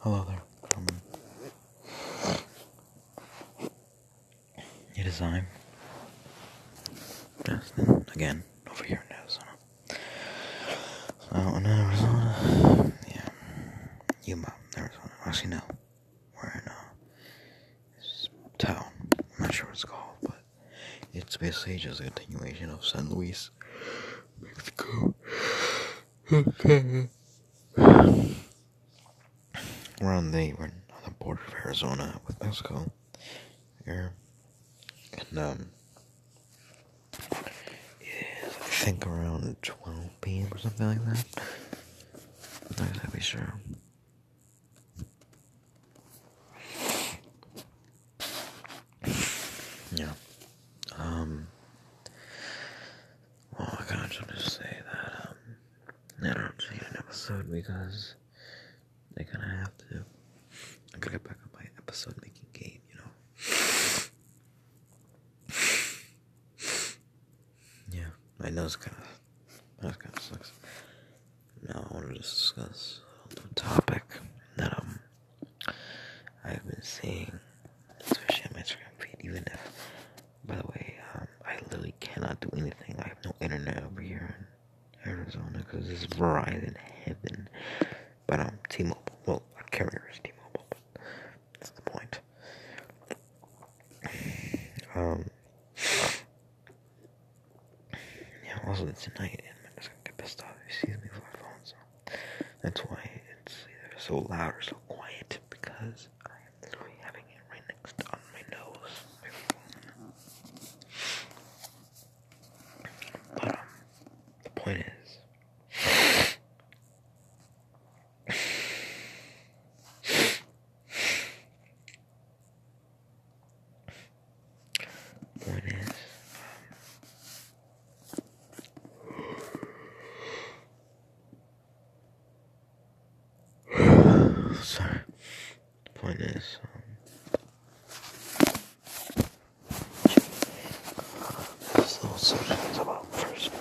Hello there. It is I. Justin, again, over here in Arizona. So, in Arizona, yeah. Yuma, Arizona. Actually, no. We're in this town. I'm not sure what it's called, but it's basically just a continuation of San Luis, Mexico. We're on the border of Arizona with Mexico here. And, I think around 12 p.m. or something like that. I'm not exactly sure. Yeah. Well, I kinda just wanted to say that, I don't see an episode because I kinda have to. I gotta get back on my episode making game, you know? Yeah, I know that kinda sucks. Now I wanted to discuss a new topic that, I've been seeing, especially on my Instagram feed, even if, by the way, I literally cannot do anything. I have no internet over here in Arizona because this is Verizon heaven. But, T-Mobile, well, our carrier is T-Mobile, but that's the point. Yeah, also tonight, and I'm just gonna get pissed off if he sees me with my phone, so that's why it's either so loud or so quiet, because I am literally having it right next on my nose. But, the point is, sorry, the point is, this little subject is about first.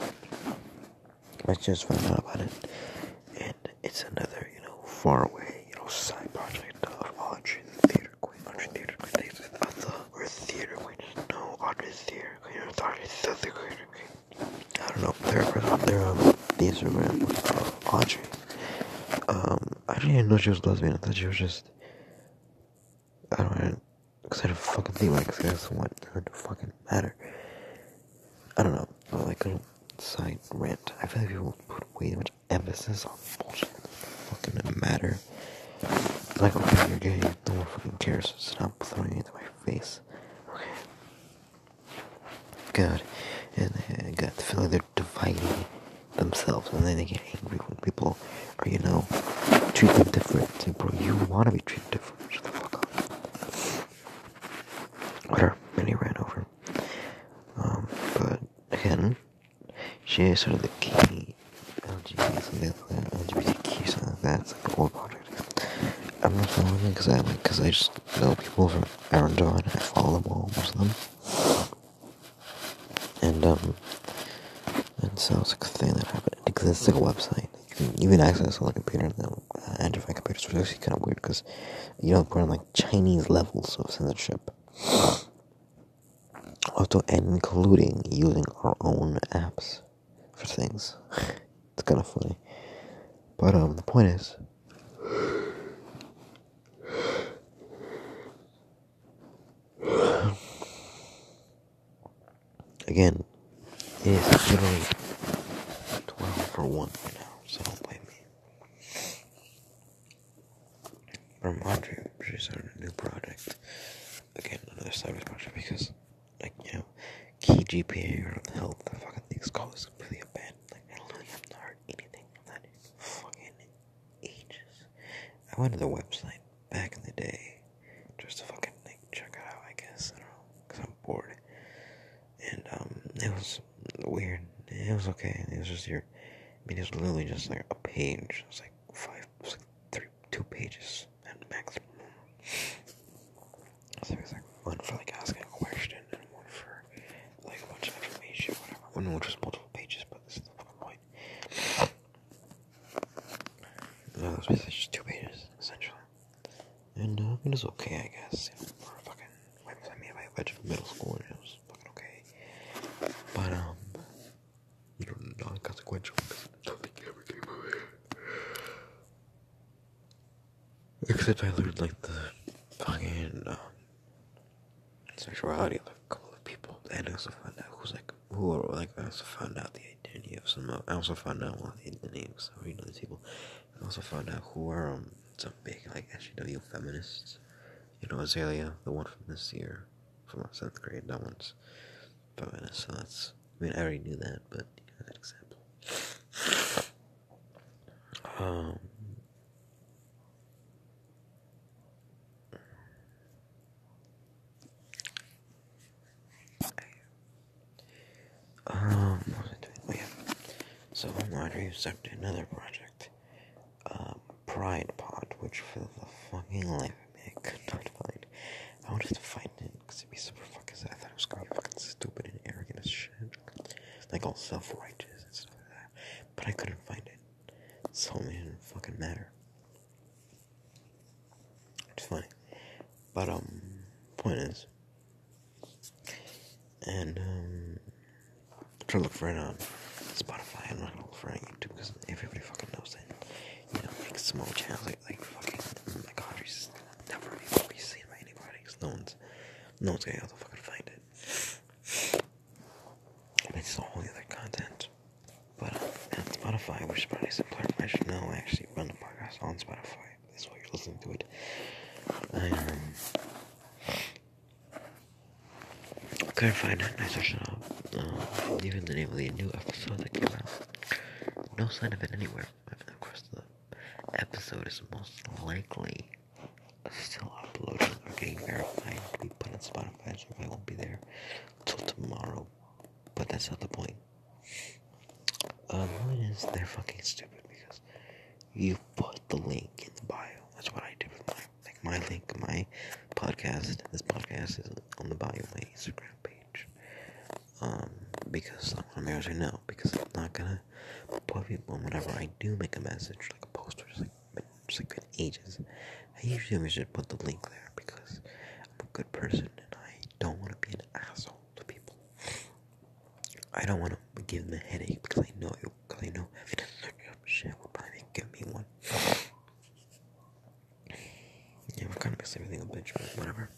I just found out about it, and it's another, far away, side project of Audrey the Theater Queen. Audrey Theater Queen, or Theater Queen. No, Audrey Theater Queen, or Audrey the Theater Queen. I don't know. They're on the Instagram of Audrey. I didn't even know she was lesbian. I thought she was just, I don't know, because I didn't fucking think like that's what her to fucking matter. I don't know, but like a side rant. I feel like people put way too much emphasis on bullshit that doesn't fucking matter. Like, okay, you're gay, no one fucking cares, so stop throwing it into my face. Okay. God. And I got the feeling they're dividing themselves, and then they get angry when people are, treat them different. It's like, bro, you want to be treated different. Shut the fuck up. Whatever. Many ran over. But again, she is sort of the key LGBTQ, something like that. It's like a whole project. I'm not following it because I just know people from Arizona. I follow them all, most of them. And so it's like a thing that happened. It exists like a website. You can even access it on a computer, and then enter my computer. So it's actually kind of weird because, we're on like Chinese levels of censorship. Also, including using our own apps for things. It's kind of funny. But, the point is, again, it is literally 12 for 1 right now, so don't blame me. From Audrey, she started a new project. Again, another cyber project because, key GPA or health, the fucking thing's called is completely abandoned. Like, I literally have not heard anything from that in fucking ages. I went to the website back in the day just to fucking, check it out, I guess. I don't know, because I'm bored. And, it was weird. It was okay. It was just it was literally just, a page. It was, 2 pages at maximum. So it was, one for, asking a question, and one for, a bunch of information, whatever. One which was multiple pages, but this is the fucking point. That was it's just 2 pages, essentially. And, it was okay, I guess, you know, for fucking, I mean, I went to middle school, and it was fucking okay. But, you know, non-consequential, because I don't think it ever came of it. Except I learned, like, the fucking, sexuality of a couple of people, and I also found out I also found out the identity of I also found out one of the names of these people. I also found out who are, some big, like, SJW feminists. You know, Azalea, the one from this year, from our 7th grade, that one's feminist, so that's, I mean, I already knew that, but, you know, that example. What was I doing? Oh, yeah. So, Marjorie started another project, Pride Pod, which for the fucking life of me, I could not find. I wanted to find it, because it'd be super fucking sad. I thought it was gonna be fucking stupid and arrogant as shit. Like, all self-righteous and stuff like that. But I couldn't find it. So it didn't fucking matter. It's funny. But, point is, and, try to look for it on Spotify. I'm not gonna look for it on YouTube, because everybody fucking knows that, you know, like, small channels, like fucking, my country's never be seen by anybody, because no one's gonna be able to fucking find it. It's all the other content. But, on Spotify, which is probably simpler, I should know, I actually run the podcast on Spotify. That's why you're listening to it. I couldn't find it, and I searched it up. Even the name of the new episode that came out. No sign of it anywhere. Of course, the episode is most likely still uploading or getting verified to be put on Spotify, so I won't be there till tomorrow. But that's not the point. The point is, they're fucking stupid because you put the link in the bio. That's what I did with my link, my podcast. This podcast is on the bio of my Instagram page. Because I want to say no, because I'm not gonna put people whenever I do make a message, like a post, or just been ages. I usually should put the link there because I'm a good person and I don't want to be an asshole to people. I don't want to give them a headache because I know shit will probably give me one. Yeah, we're kind of missing everything a bitch, but whatever.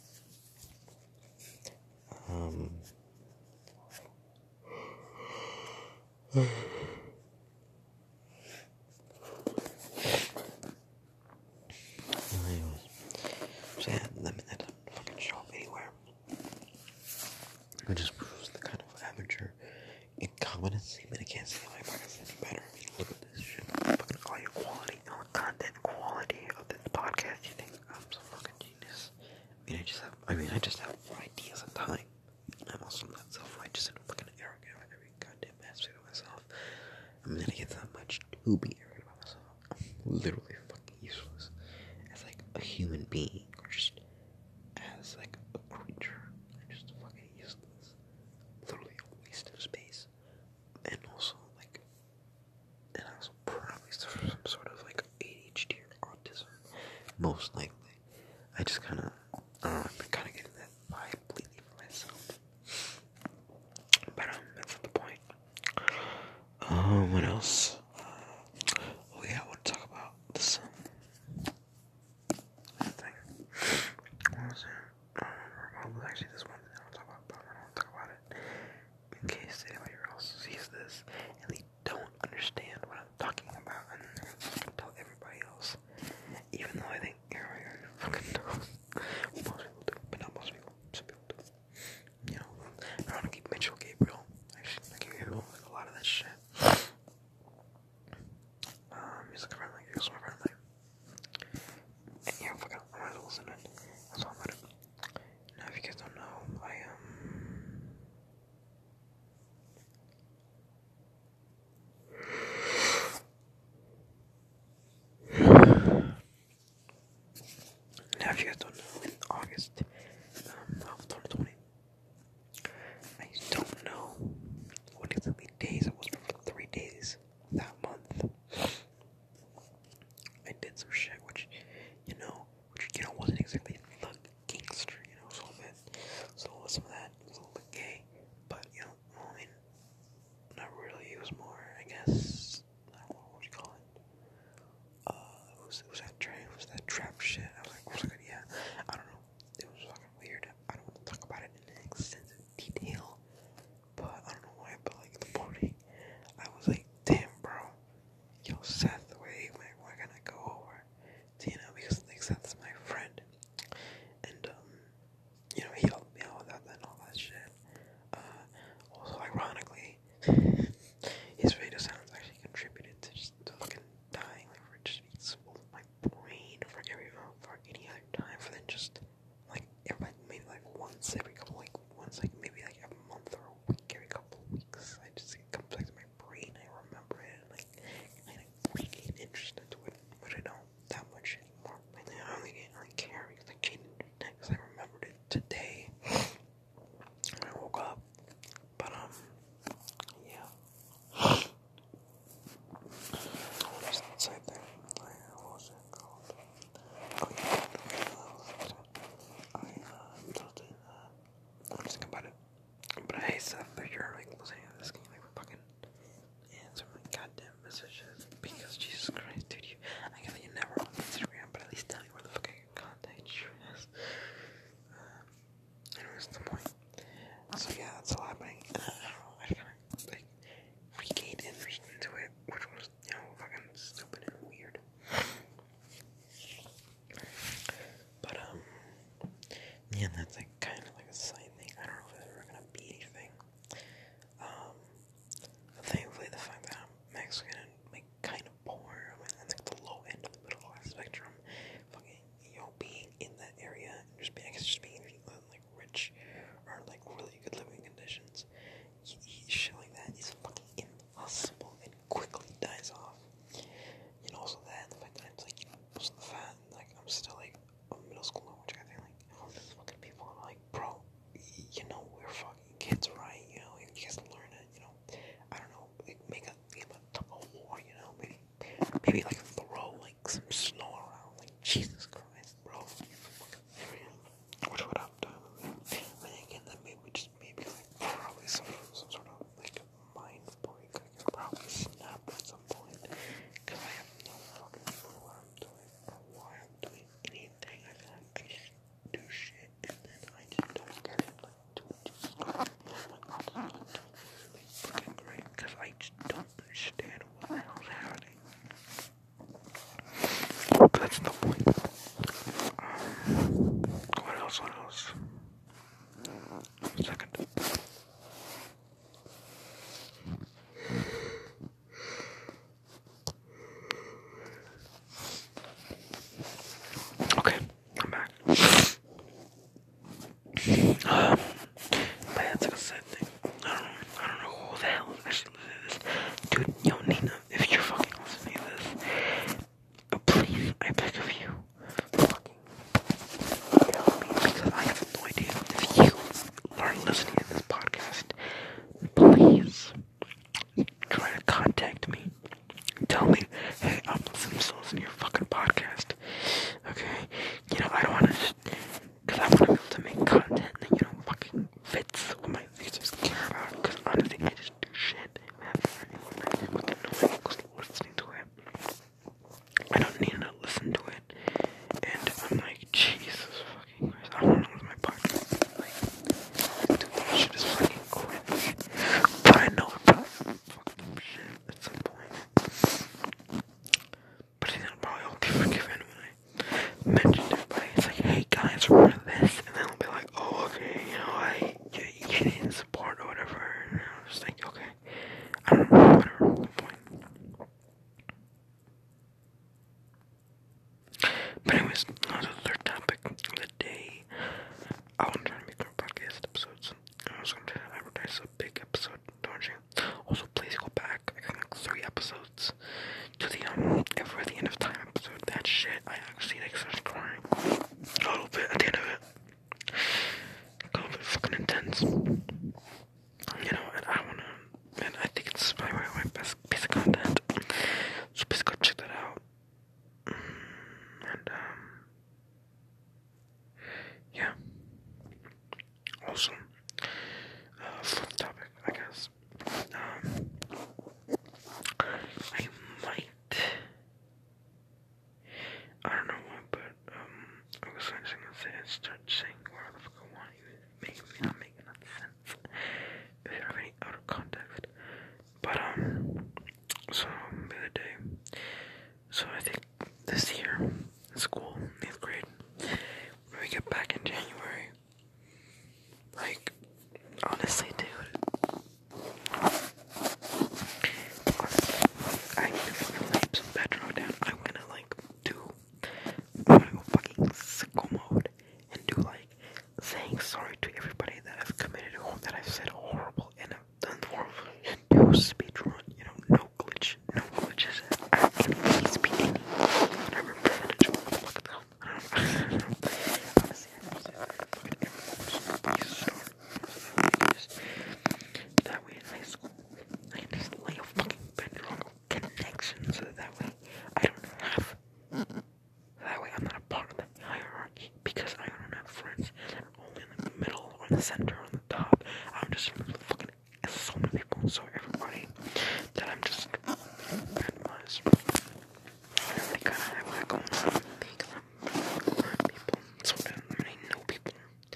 Anyways, so yeah, that doesn't fucking show up anywhere. It just proves the kind of amateur incompetency. I can't see my podcast any better. I mean, look at this shit. Fucking audio quality, content quality of this podcast. You think I'm some fucking genius? I mean, I just have ideas of time. I'm also not self-righteous and fucking arrogant about every goddamn aspect of myself. I mean, I get that much to be arrogant about myself. I'm literally fucking useless as like a human being, or just as like a creature. I'm just fucking useless. Literally a waste of space. And also probably suffer some sort of like ADHD or autism. Most likely. I just kind of, I don't know, I've been kind of getting that vibe lately for myself. But, that's not the point. What else? Oh yeah, I want to talk about this, thing. What was it? Well, actually this one thing I want to talk about, but I don't want to talk about it. In case anybody else sees this, and they don't understand what I'm talking about, and they're gonna tell everybody else. Even though I think everybody fucking knows. Most people do, but not most people. Some people do. You know, I don't want to keep Mitchell Gabriel. Actually, I can hear a lot of that shit. He's like a friend, like, he was my friend, like, and yeah, fucking, I might as well listen to it. That's all I'm gonna do. Now, if you guys don't know, now, if you guys don't know, in August of 2020, I don't know what exactly days it was, but for 3 days that month, I did some was that train? Was that trap shit? I was like, yeah. I don't know. It was fucking weird. I don't want to talk about it in extensive detail, but I don't know why. But like the party, I was like, damn, bro. Yo, Seth, wait, why can't I go over? Because like Seth's my friend, and he helped me out with that and all that shit. Also, ironically, his radio sounds actually contributed to just fucking dying, like for just being swollen my brain for any other time, for then just like maybe like once every couple maybe like every month or a week, every couple of weeks, I just it comes back to my brain. I remember it and like kind of regain interest into it, but I don't that much anymore. I only care because I remembered it today when I woke up. But yeah. Just inside there. What was it called? Oh yeah, I'm just thinking about it. But hey Seth, if you're like listening to this, can you like fucking answer my goddamn messages? Because Jesus Christ, dude, I get that you're never on Instagram, but at least tell me where the fuck I can contact you. Anyways, the point. So yeah, that's all happening. I don't know, I kind of like regained interest into it, which was, fucking stupid and weird. But yeah, that's like kind of like a side thing. I don't know if it's ever gonna be anything. Thankfully, the fact that I'm Mexican and like kind of poor, I'm like the low end of the middle class spectrum. Fucking, being in that area and just being like rich or like really good living conditions, shit like that is fucking impossible and quickly dies off. Also that, and the fact that I'm like, most of the fat, like I'm still like a middle schooler, which I think like all these fucking people, I'm like, bro, we're fucking kids, right? You guys learn it, I don't know, like make a game of tug of war, maybe like throw like some snow around, like Jesus Christ, bro, which would have done. And again, that maybe like probably some sort of like mind break. I could probably snap at some point because I have no fucking clue what I'm doing or why I'm doing anything. I feel like I just do shit and then I just don't get it. Like, really fucking great because I just don't understand what the hell's happening. But that's the point. What else? Second. Okay, I'm back. But that's like a sad thing. I don't know who the hell is actually listening to this. Dude, Nina, if you're fucking listening to this, please, I beg of you, fucking help me, because I have no idea if you are listening to this podcast. Please try to contact me. Tell me, hey, I'm listening to your fucking podcast. Okay? I don't want to just, because I want to be able to make content that, fucking fits what my users care about. Because honestly, I just do shit. Man, fucking nobody goes listening to it. I don't need to listen to it. And I'm like, Jesus fucking Christ, I want to lose my podcast. Like, dude, this shit is fucking cringe. But I know it probably fucking shit at some point. But then probably I'll be forgiven when I mentioned it. But it's like, hey guys, remember this? And then I'll be like, oh, okay, you didn't support or whatever. And I'm just like, okay, I don't know, whatever, the point. But anyways, on to the third topic of the day. I want to try to make more podcast episodes. I was going to advertise a big episode, don't you? Also, please go back. I got like 3 episodes to the Ever the End of Time episode. That shit, I actually started crying a little bit at the end of it. A little bit fucking intense. And I wanna, and I think it's my best piece of content. So please go check that out. And yeah. Also, fourth topic, I guess. I might I don't know why, but I was going to say, I started saying whatever the fuck I want. Maybe not making that sense. If you have any out of context. But so the other day, so I think this year in school, 8th grade, when we get back in January, like, honestly, dude, I need to fucking lay some bedrock down. I'm gonna go fucking sicko mode and do like saying sorry to everybody that I've committed that I've said horrible and I've done horrible. Do speedrun, no glitches. Any speed, whatever percentage. Look at that. Honestly, I don't say fucking everyone just start. That way in high school, I can just lay a fucking bedrock of connection so that way I don't have. That way I'm not a part of the hierarchy because I don't have friends that are only in the middle or in the center or on the top. I'm just friends with fucking so many people, so everybody that I'm just randomized. Everybody kind of have that going on because I'm people, sort of, I know people,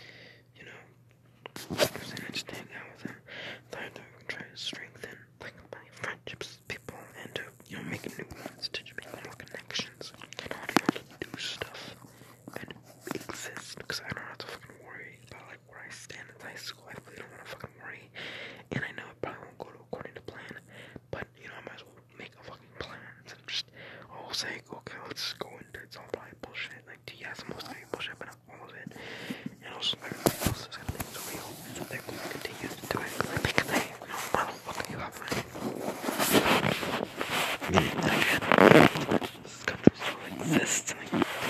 so I just hang out with them. So I try to strengthen like my friendships with people and to, make new ones, to make more connections. I know how to do stuff and exist because I don't have to fucking worry about like where I stand in high school. I really don't want to fucking worry, and I know it probably won't go according to plan, but I might as well make a fucking plan instead of just say, okay, let's go into it. It's all probably bullshit. Like, yeah, it's mostly bullshit, but not all of it. And also, everybody else is gonna think it's real, so they're going to continue to do it because they, motherfucker, you have money. This country still exists. Like,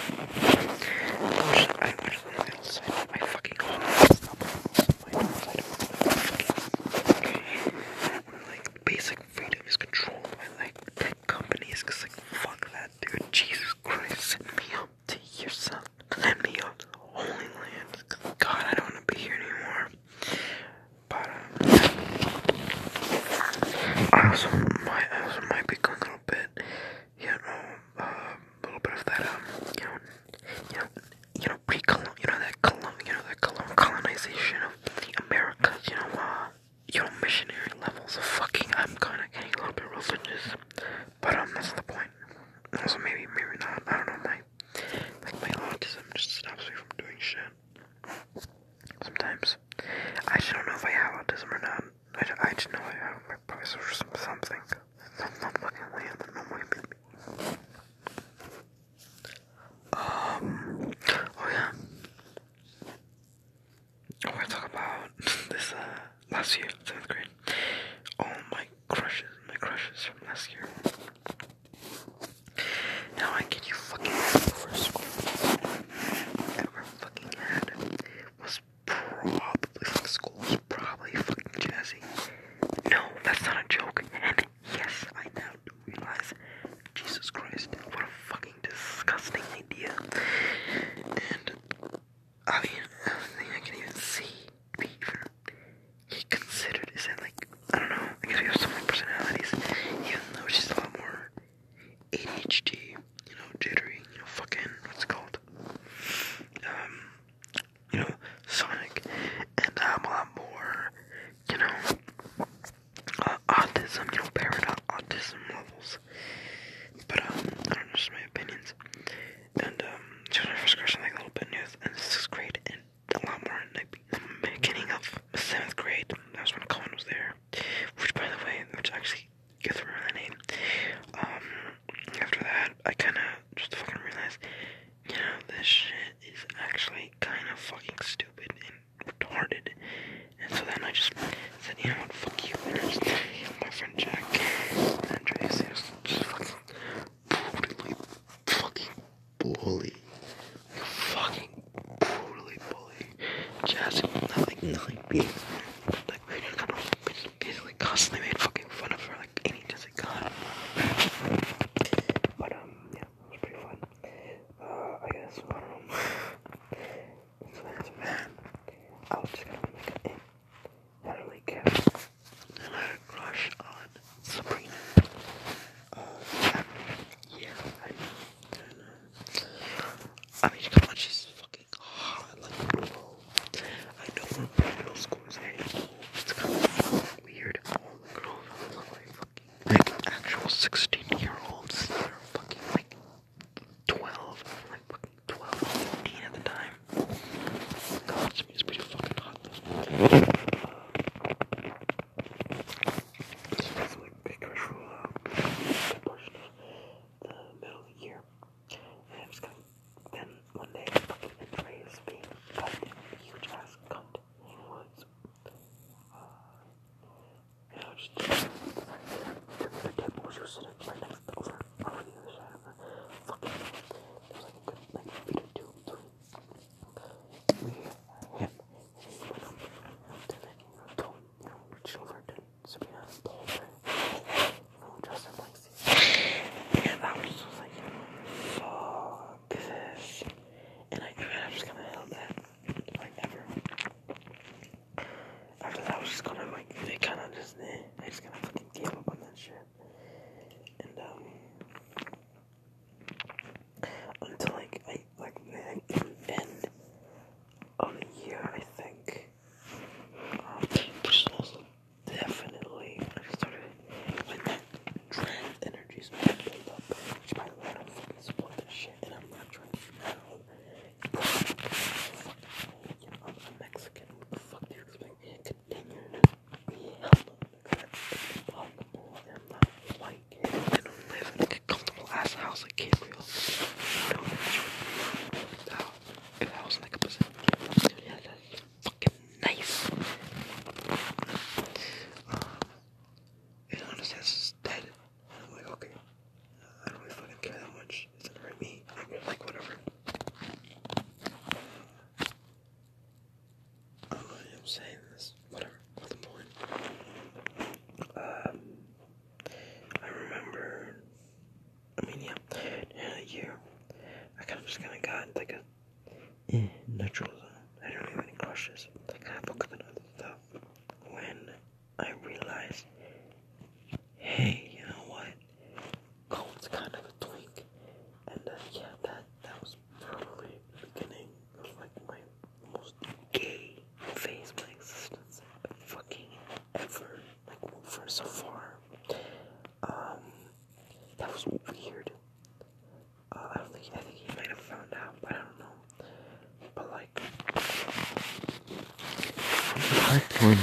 I wish on the outside of my fucking home. Stop on the outside of my fucking like, basic freedom is controlled by, like, tech companies. Because, like, fuck that, dude. Jesus Christ, send me up to your son. Send me up to the Holy Land. God, I don't want to be here anymore. But, I also might be going a little bit, a little bit of that, that colonization of the Americas, missionary levels of fucking. I'm kind of getting a little bit religious, but that's the point. Also, maybe not. I don't know. My autism just stops me from doing shit. Sometimes I just don't know if I have autism or not. I just know I have my price or something. I'm not fucking weird, but no way, baby. Oh yeah. I want to talk about this, last year, 7th grade. All my crushes from last year. Now I get you fucking the first school I ever fucking had was probably fucking Jazzy. No, that's not a joke. And yes, I now do realize, Jesus Christ, what a fucking disgusting idea. And I mean, the thing I can even see, he considered is that, like, I don't know, I guess we have so many personalities, even though she's a lot more ADHD, jittery, fucking, what's it called? Sonic, and I'm a lot more, autism, paranoid autism levels. But, I don't know, just my opinions. And, she was my first crush in, like, a little bit in 6th grade, and a lot more in, like, the beginning of 7th grade. That was when Colin was there, which, by the way, actually gives her the name. After that, I kind of just fucking realized, this shit is actually kind of fucking stupid and retarded. And so then I just said, what, fuck you. And I just, my friend Jack and Andres, just fucking brutally bully Jazzy. Nothing big. Like, we kind of basically constantly made fucking fun of her, like any Jazzy got. But, yeah, it was pretty fun. I guess, I don't know. So after that, I was just gonna be like I don't really care. And I had a crush on Sabrina. Yeah, I know. one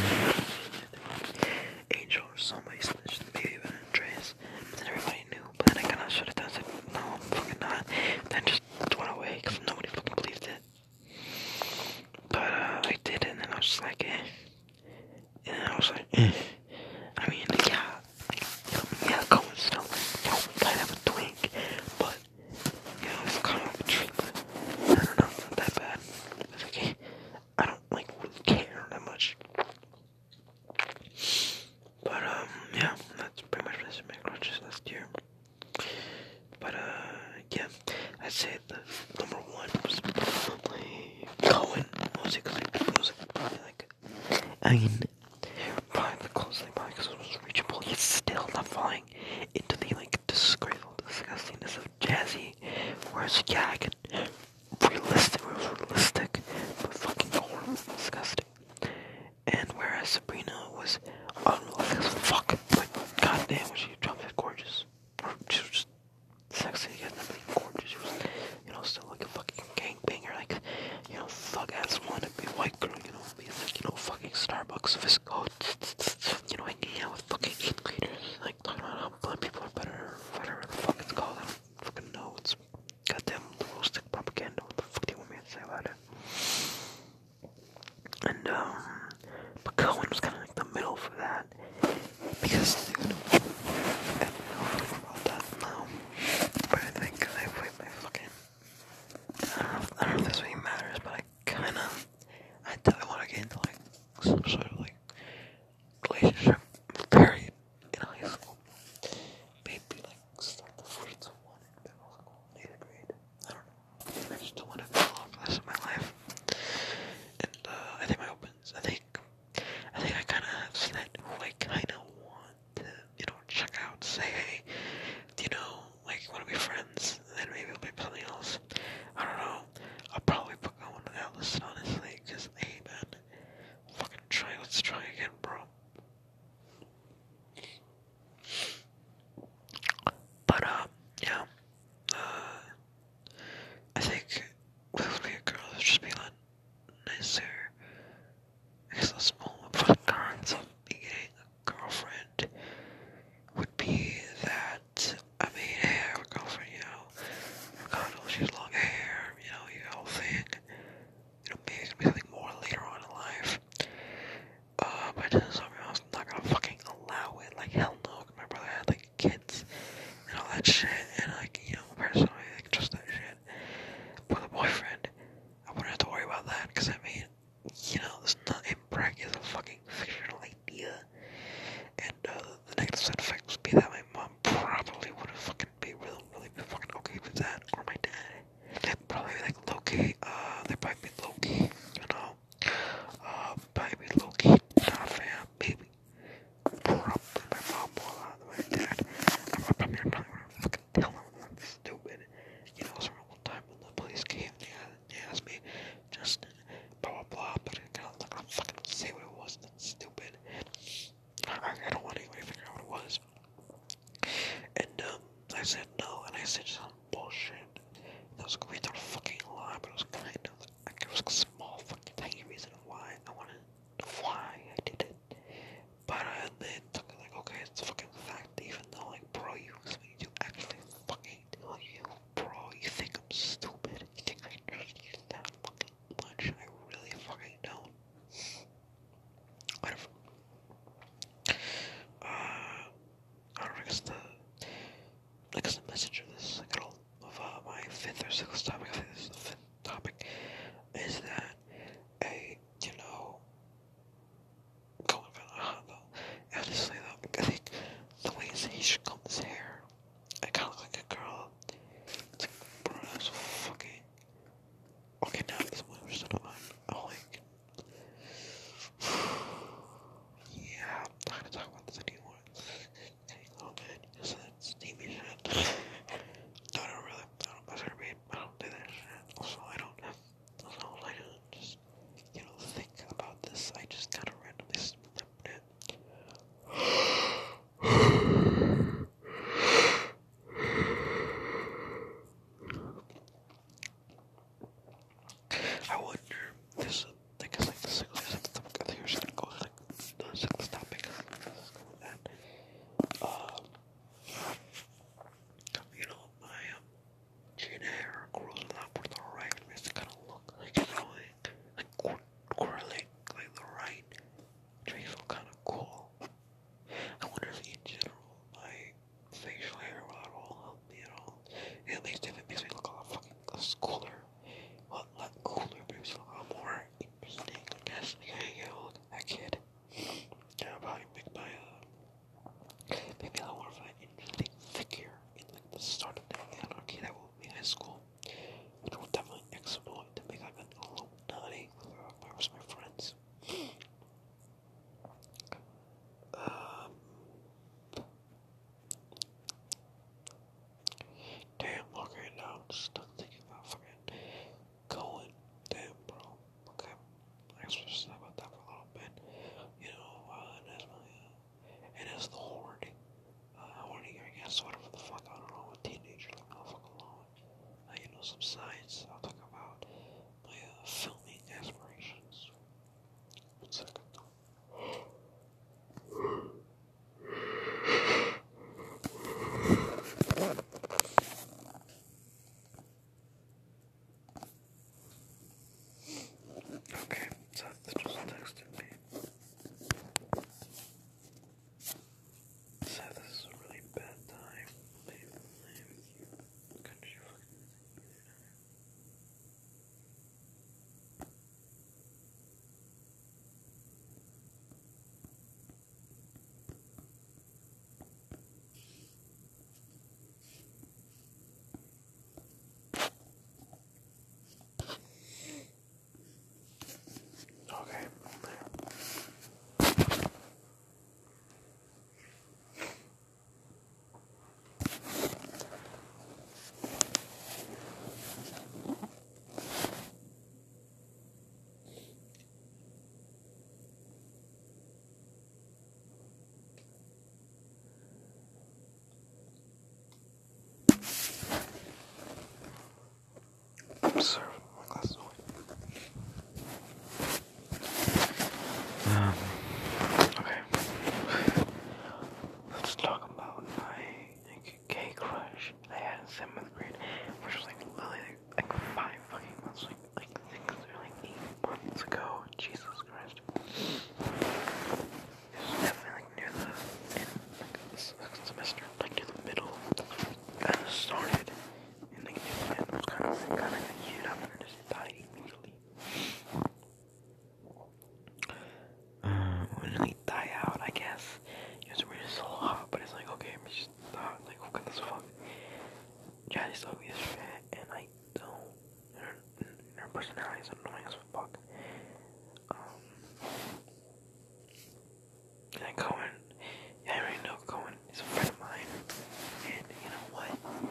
Angel or somebody snitched, maybe even Andreas. But then everybody knew. But then I kind of shut it down. I said, no, I'm fucking not. Then just went away because nobody fucking believed it. But I did it, and then I was just like, eh. And then I was like, eh. I mean, yeah, yeah, Cohen's still, kind of a twink, but, it's kind of a treatment. I don't know, it's not that bad. It's okay. I don't, really care that much. But, yeah, that's pretty much this in my crutches last year. But, yeah, I'd say the number one was probably Cohen music, probably I mean, probably the closest thing, probably because it was reachable, yet still not falling into the, disgraceful disgustingness of jazzy, whereas, yeah, I can realistic, but fucking horrible, disgusting. And whereas Sabrina was unrealistic as fuck, but goddamn, was she dropped it gorgeous. Or she was just sexy, yet not really gorgeous. She was, still like a fucking gangbanger, thug ass wanna be white girl, be fucking Starbucks Visco, hanging out with fucking 8th graders, talking about how black people are better, whatever the fuck it's called. I don't fucking know. It's goddamn realistic propaganda. What the fuck do you want me to say about it? And, but Cohen was kind of the middle for that, because, I don't know about that now, but I think I played my fucking, I don't know if this really matters, but I definitely want to get into, some sort of, relationship, period, in high school. Maybe, start the first one in middle school, 8th grade. I don't know. I just don't want to go on for the rest of my life. And, I think my opens, I think I kind of have said who I kind of want to, check out, say, hey, want to be friends, and then maybe it'll be something else. I don't know. I'll probably put on that list, honestly, because, hey, man, let's try again, bro. But, yeah, I think with me a girl, it'd just be a lot nicer. I guess the small cons of me getting a girlfriend would be that, hey, I have a girlfriend, she has long hair, you whole thing, maybe it's gonna be something more later on in life, but this is something else, I'm not gonna fucking allow it, hell no, my brother had, kids, and all that shit, and, personally, trust that shit, but with a boyfriend, I wouldn't have to worry about that, because, there's nothing bragging is a fucking fictional idea, and, the negative side effects would be that my mom probably wouldn't fucking be really be fucking okay with that, or my dad, they'd probably be low-key, they'd probably be low-key, probably be low-key, not a fan, maybe, probably my mom more than my dad, I probably wouldn't fucking tell them that's stupid, it was around one time when the police came, they asked me, Justin, blah blah blah, but I kind of not gonna fucking say what it was, that's stupid, I don't want anybody to figure out what it was, and, I said no, and I said some bullshit, that was a complete fucking lie, but it was kind of, it was a small fucking tiny reason why I did it, but, they took it okay, it's a fucking fact, even though, bro, you expect me to actually fucking tell you, bro, you think I'm stupid, you think I trust you that fucking much, I really fucking don't, whatever, I don't know, I guess the message of this, my 5th or 6th topic, I think this is the 5th topic, is that, hey, going for the hot though, honestly though, I think the way he should comb his hair, I kinda look like a girl, it's bro, that's fucking, okay, now this one we're still on, yeah, I'm not gonna talk about this anymore, oh man, you said steamy shit, no, really, I don't do that shit, also, I don't just, think about this, I just kinda randomly remembered it. I wonder subsides, I'll talk about my filming aspirations. 1 second. Okay, Seth just texted me. Seth, this is a really bad time. Couldn't you fucking okay. Sir, my glass is okay. Let's talk about my gay crush I had in 7th grade, which was like literally like 5 fucking months, like 6 or like 8 months ago. Jesus Christ. It was definitely like near the end, like this semester, like near the middle. Kind of started and like near the end was kind of heated up and then just died immediately. When it die out, I guess. It was really so hot, but it's like, okay, I'm just hot. Like, what the fuck? Jazzy's ugly as shit, and I don't. Her personality is annoying as fuck. And then Cohen, yeah, I already know Cohen. He's a friend of mine, and you know what?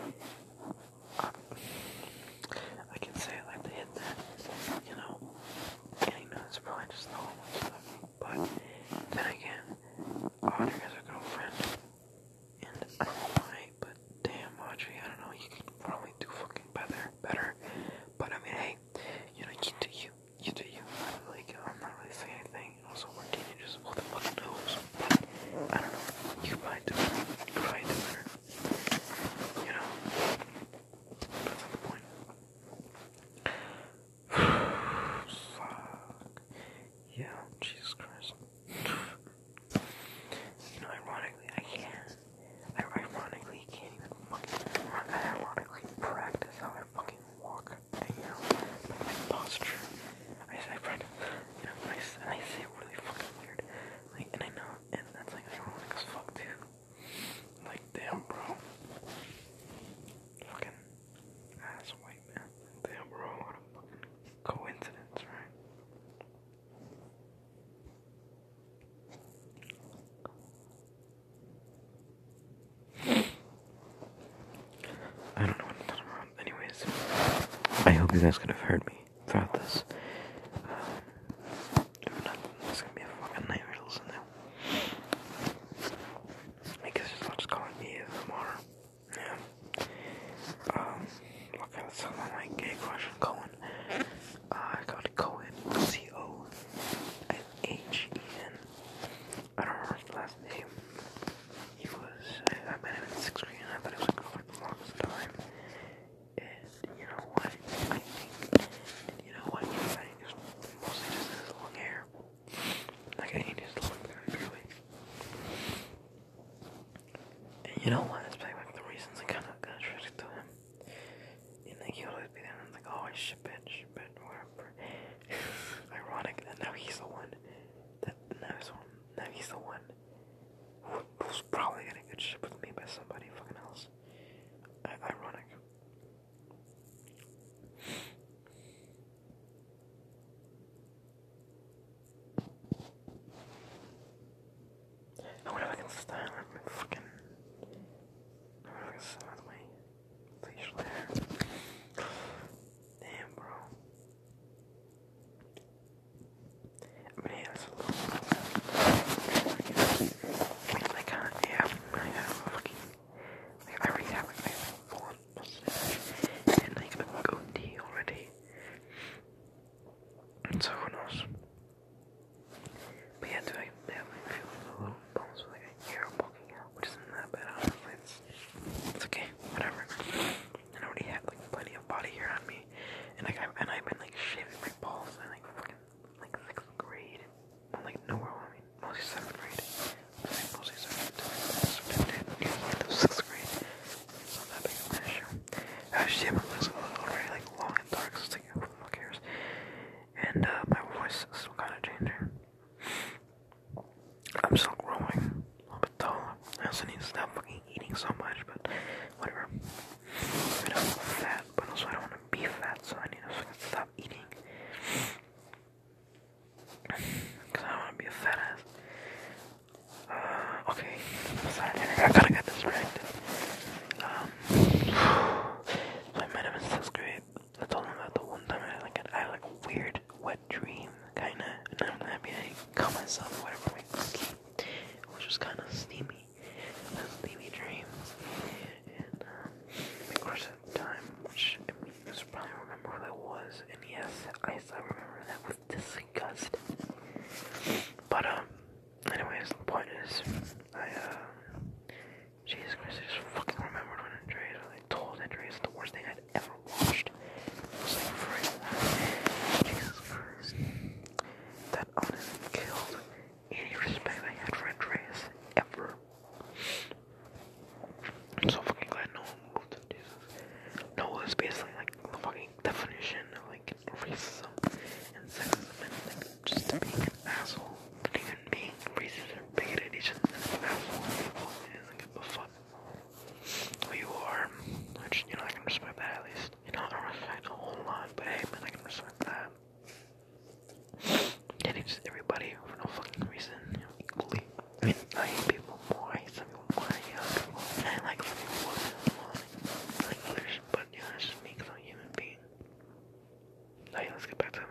I can say I like to hit that, you know. And he knows it's probably just normal stuff, but then again, Audrey has a girlfriend, and I don't know why, but damn, Audrey, I don't know, you could probably do fucking better, but I mean, hey, you know, you do you, I'm not really saying anything, and also we're teenagers, who the fuck knows, but, I don't know, you probably do better, you know, that's not the point. Fuck, yeah, Jesus Christ. You know, ironically, I ironically practice how I fucking walk, and, you know, my posture. I practice, you know, and I say it really fucking weird, like, and I know, and that's like ironic as fuck too. Like, damn, bro. Fucking ass white man. Damn, bro, what a fucking coincidence, right? I don't know what I'm talking about. Anyways, I hope you guys could have heard me throughout this. If not, it's gonna be a fucking nightmare to listen to. Because I'll just call it ASMR. Yeah. Okay, let's talk about my gay crush, Cohen. I got Cohen, C-O-H-E-N. I don't remember his last name. He was, I met him in 6th grade, and I thought he was a girl for the longest time. And you know what? I think, just mostly just his long hair. Like, he just looked really. And you know what? It's probably like the reasons I kind of got attracted to him. And like, he would always be there, and I'm like, oh, ship it, whatever. Ironic that now he's the one. Now he's the one who's probably gonna get shipped with me by somebody fucking else. Ironic. I wonder if I can style my fucking. I wonder if I can style my facial hair. Damn, bro. remember what that was. And yes, I remember that with disgust. But, anyways, the point is, Jesus Christ, I just fucking remembered when Andreas, I told Andreas the worst thing I'd ever watched. I was like, for Jesus Christ. That honestly killed any respect I had for Andreas ever. I'm so fucking glad no one moved him, Jesus. Noah is basically like the fucking definition of like racism and sexism and like just being an asshole. Not even being racist or bigoted, he's just an asshole. He doesn't give a fuck who you are, which, you know, I can respect that at least. You know, I don't respect a whole lot, but hey, man, I can respect that. Getting just everybody for no fucking reason, you know, equally. I mean, I hate people more, I hate some people more, I hate other people, and I like some people more than like others, but, you know, that's just me because I'm a human being. Hey, let's get back to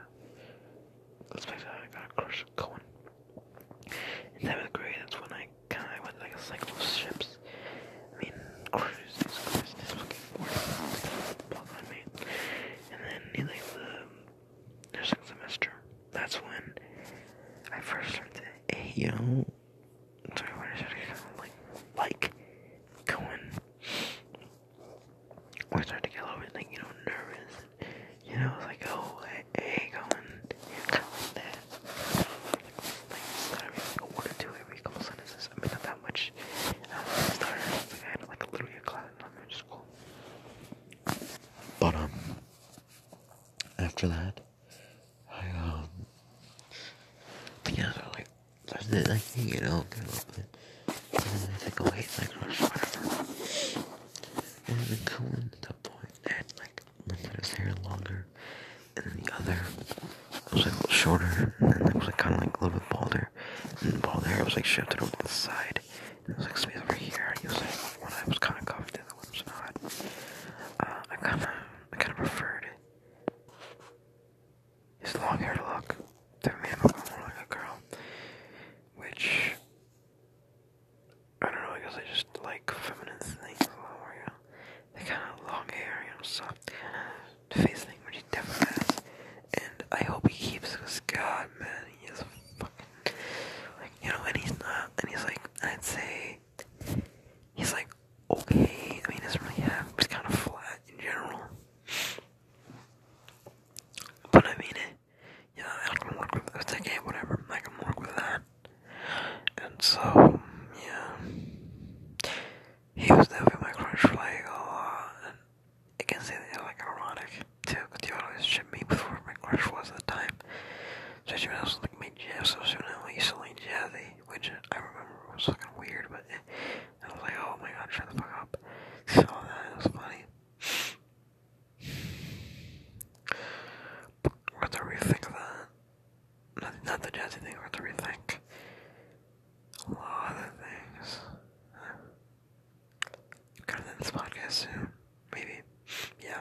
I got a crush on Cohen. In 7th grade, that's when I went like a cycle of ships. I mean, cruises, this fucking board, block on me. And then, like, the second semester, that's when I first started to, you know, sorry, when I started to like Cohen. I started to get a little bit, like, you know, nervous. You know, like, oh, hey, Cohen, you're kind of like that. Like, started like a word or two every couple sentences. I mean, not that much. I started, like, I had like a literally a class in elementary school. But, after that, yeah, so, like, started, like, you know, get a little bit. And then I think, oh, hey, like, crush, whatever. And then Cohen, at that point, had, like, one side of his hair longer, and then the other was, like, a little shorter, and then it was, like, kind of, like, a little bit balder, and the bald hair was, like, shifted over to the side, and it was, like, space over here, and he was, like, one eye was kind of covered, and the one was not. I kind of preferred his long hair look to me look more like a girl, which, I don't know, I guess I just like feminine things a lot more, you know, they kind of long hair, you know, soft face thing, which he definitely has, and I hope he keeps, because God, man, he is fucking, like, you know, and he's not, and he's like, I'd say, he's like, okay, I mean, he doesn't really have, he's kind of flat in general, but I mean, you know, I can work with, it's like, hey, whatever, I can work with that, and so, yeah, he was definitely my crush for, like, a lot, and I can say that, like, ironic, too, because he always ship me with who my crush was at the time, especially when I was, like, my jazz, so I used to like Jazzy, which I remember was fucking weird, but I was like, oh my god, shut the fuck up, so that was funny. What to rethink that, not the Jazzy thing, what to rethink a lot of other things. Kind of end this podcast soon, maybe, yeah.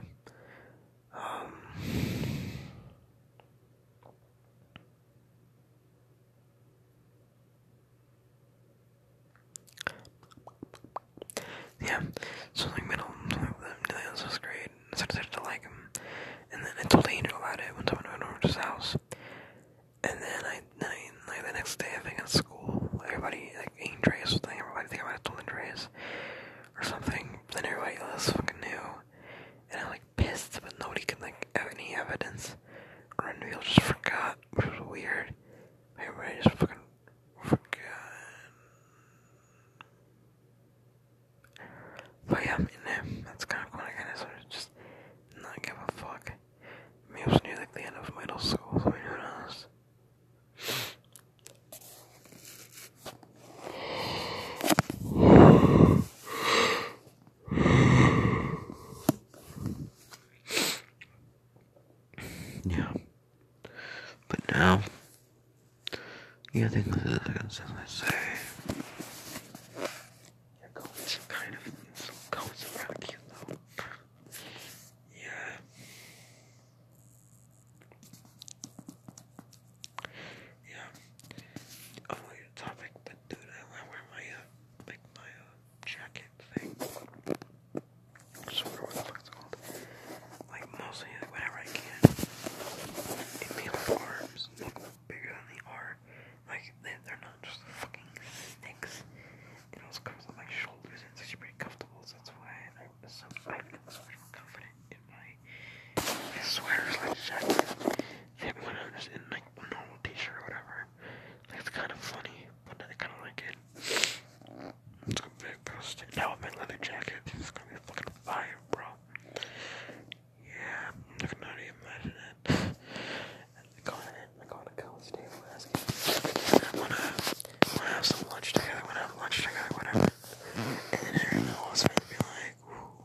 Yeah, so like middle, this was great, so I decided to like him, and then I told Angel about it when someone went over to his house, and then I like the next day, I think at school, everybody, like Andreas was telling everybody, I think I might have told Andreas, or something, then everybody else fucking knew, and I like pissed, but nobody could like have any evidence, or Neil just forgot, which was weird, everybody just fucking forgot. But yeah, I mean, that's kind of cool. I kind of sort of just not give a fuck. I mean, it was near like the end of middle school, so who knows? Yeah. But now, yeah, I think this is a good thing I say. Yeah, Cohen's kind of cute though. Yeah. Yeah. Oh, weird topic, but dude, I wear my jacket thing. I just wonder what the fuck it's called. Like, mostly, like, when sweater slash jacket. Hit me when I'm just in like a normal t-shirt or whatever. Like it's kind of funny, but I kind of like it. It's a big post. Now with my leather jacket, it's gonna be fucking fire, bro. Yeah, I can already imagine it. I got a college table asking. I wanna have some lunch together, whatever. And then everyone else might be like, ooh.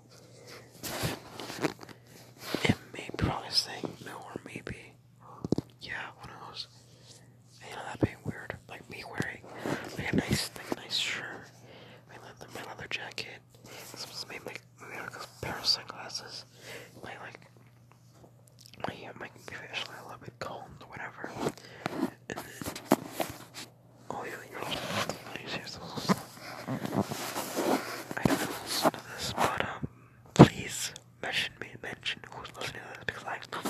It may probably say no or maybe. Yeah, who knows? And, you know, that'd be weird. Like me wearing like a nice shirt, my leather jacket, maybe like a pair of sunglasses, my face a little bit combed or whatever. And then, oh yeah, you're I don't know who's listening to this, but please mention who's listening to this because I have no